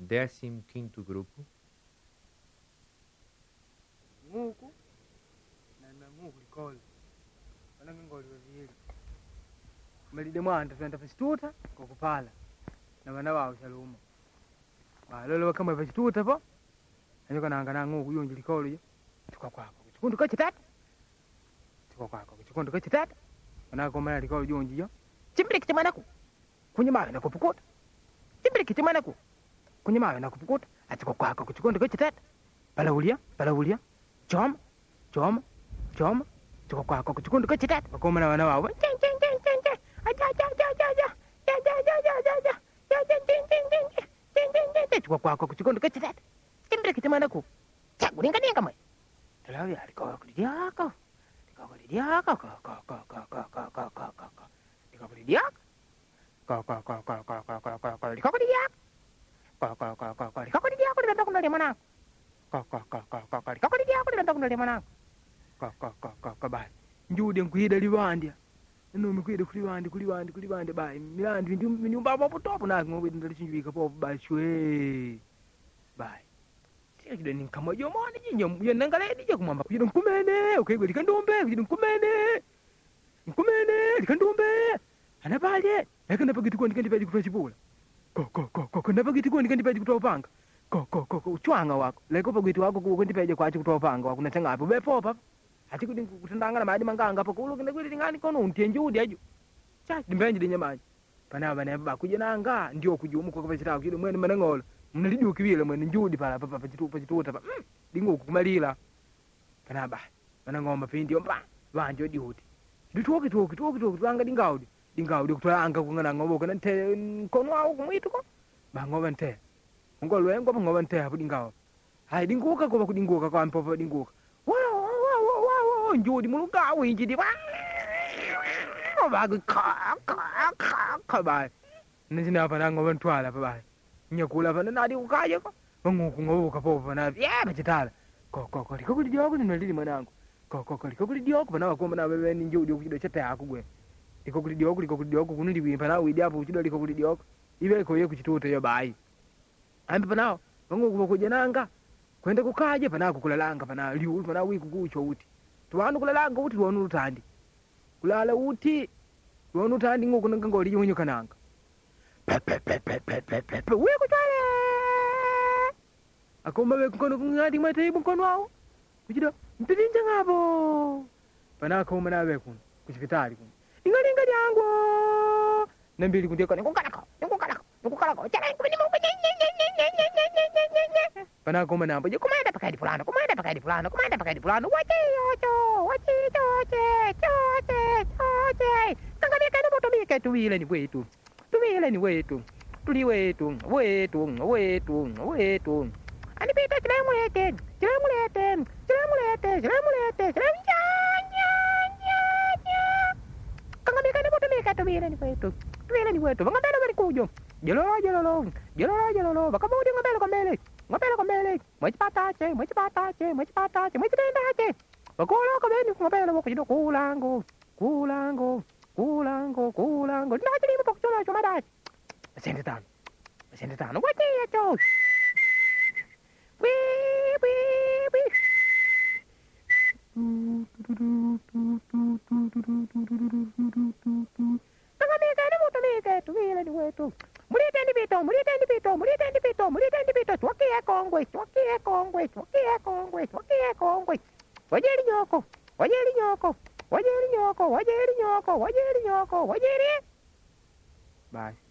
15º grupo. Nguku na nguku likolo wanange ngoli wavili malide mwanda twenda pasituta kokupala na bana bawo Saluma balolo kama pasituta po anyoka nanga na nguku yonje likolo yo tukakwako chikundu kachitata tukakwako chikundu kachitata wanako mala likolo yonje yo chimbiri kitamanaku kunyamawe na kupukuta chimbiri kitamanaku kunyamawe na kupukuta atikokwako chikundu kachitata palaulia choma tukakwako kuchikundu kachitata bakomana bana bawo tukakwako kuchikundu kachitata chimbiri kitamanaku chakulinganinga mwe talawi aliko kulidiako bye njude nkuida liwandya nome kuida kulibande bye milandi nyumba popo topo na ngobe ndalichinjika popo bye shwe bye sikude ninkamo yomone nyinyo yenangale dije kumamba kuida nkumene ukegwe likandombe kuida nkumene likandombe anabalye yakanda pakitu kwa ndikandi paji kutoa chipula ko ndapakiti kwa ndikandi paji kutoa upanga ko uchwanga wako leko pakitu wako kundi paji kwachi kutoa upanga wako natenga hapo bepopa ati kuti kutandanga na maadi manganga apo kulo kende kuti ngani kono untenje udi ajo cha dimbenje dinyamaji pana bana bakuje nanga ndio kujumu kwa kapachita kile mwene manangolo mnalijuki vile mwene njudi pala papa pachituta pa dingo kumalila pana ba bana ngomba pindi omba banjo dihuti nditoki twanga dingaudi kutwanga kungana ngobo kana nte kono awu kumwitu ko bangoba nte ngolo yengo bangoba nte hapo dingawo hai dinguka ko bakudinguka kwa mpopo dinguka njudi muluka winjidi bagu ka ba nizina pa nango bantwala pa ba nyakula pa nadi ukaje ko nguku ngobuka popo na bachitala ko likokuli dioko ninalili mwanangu ko likokuli dioko pa na bakomba na bebe ni njudi ukuchido chete akugwe likokuli dioko kunuli bimpa na widi apo uchido likokuli dioko ibe ko ye kuchituta yo bai ambi pa nawo nguku bakuje nanga kwenda kukaje pa na kukulalanga pa na liu pa na wiku kucho uti tuwanu kulalanga uti tuwanu utandi kulala uti tuwanu utandi ngoku nanga ngoli yonyo kananga we kutale akomba we kukono kungadi mate ibukono wao kuchido mpidinja ngabo pana akoma nawe kuno kuchipitali kuno ingalinga yangu nambili kundieka nikukalako chana kubini mungu pana akoma nambo je kumanda pakadi fulano kangamika ni motomika tuwile ni wetu tuli wetu anipita chilemulete kangamika ni motomika tuwile ni wetu ngambele bali kujo jelolo bakamudi ngambele kwa mbele mwachipatache bakolo kabeni kumabele wakujido kulango ndati limu pakuchola chomadachi asende tano watia cho wi tangamika mutumike tuwile ni wetu muliteni bito chwakie kongwe wajeri nyoko wajeri bye